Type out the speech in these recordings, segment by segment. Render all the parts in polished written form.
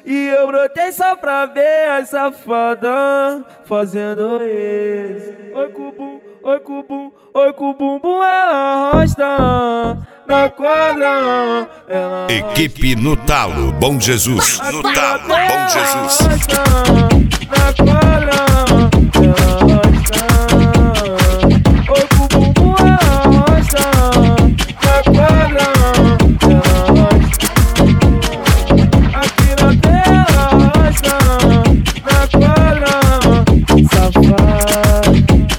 E eu brotei só pra ver a safada fazendo isso. Oi cubum, oi cubum, oi cubum, ela arrasta na quadra. Ela Equipe no talo, Bom Jesus. No talo, Bom Jesus. na quadra, ela arrasta. Oi cubum, ela arrasta na quadra. Ela arrasta. Aqui na tela arrasta na quadra, safado.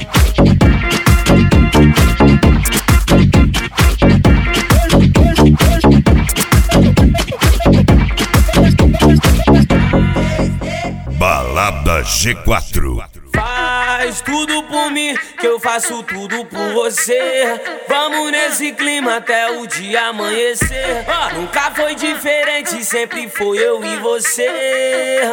Balada G4. Faz tudo por mim, que eu faço tudo por você. Vamos nesse clima até o dia amanhecer. Nunca foi diferente, sempre foi eu e você.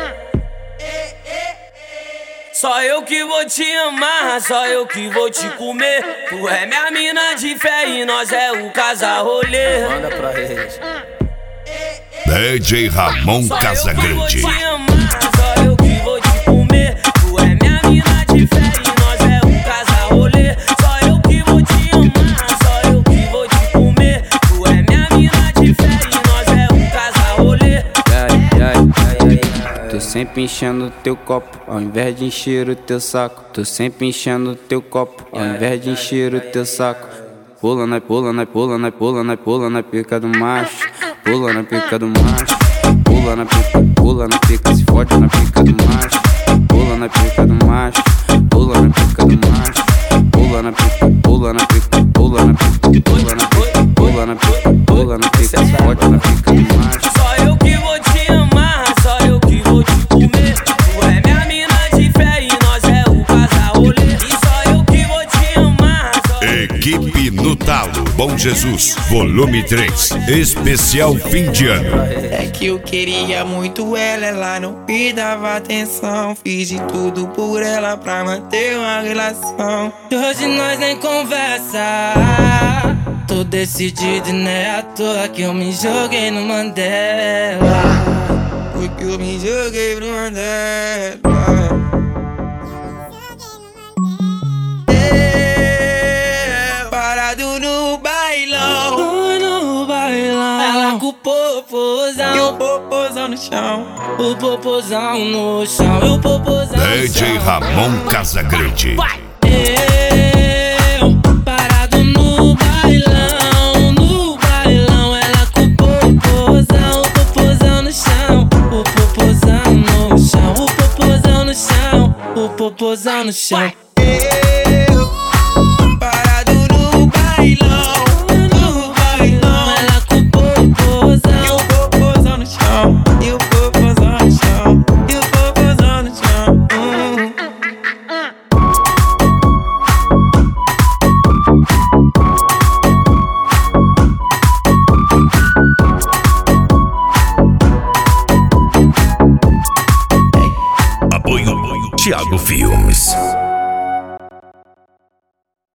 Só eu que vou te amar, só eu que vou te comer. Tu é minha mina de fé e nós é o casal rolê. Manda pra eles. DJ Ramon Casagrande. Só eu que vou te amar, só eu que vou te comer. Tu é minha mina de fé e nós é um casal rolê. Só eu que vou te amar, só eu que vou te comer. Tu é minha mina de fé e nós é um casal rolê. Tô sempre enchendo teu copo, ao invés de encher o teu saco. Tô sempre enchendo teu copo, ao invés de encher o teu saco. Pula na pica do macho. Pula na pica do macho. Pula na pica, se fode na pica do macho. Pula na pica do macho. Pula na pica do macho. Pula na pica, pula na pica, pula na pica, pula na pica, pula na pica, pula na pica, se fode na pica do macho. Só eu que vou te amar, só eu que vou te comer. Tu é minha mina de fé e nós é o casal rolê. E só eu que vou te amar, só eu Equipe no talo, Bom Jesus, volume 3, especial fim de ano. É que eu queria muito ela não me dava atenção. Fiz de tudo por ela pra manter uma relação. E hoje nós nem conversa. Tô decidido e não é à toa que eu me joguei no Mandela. Porque eu me joguei pro Mandela. Parado no bailão. No bailão, ela com o popozão. E o popozão no chão. O popozão no chão, e o popozão no DJ chão. Ramon Casagrande. Eu parado no bailão, ela com o popozão no chão. O popozão no chão, o popozão no chão, o popozão no chão.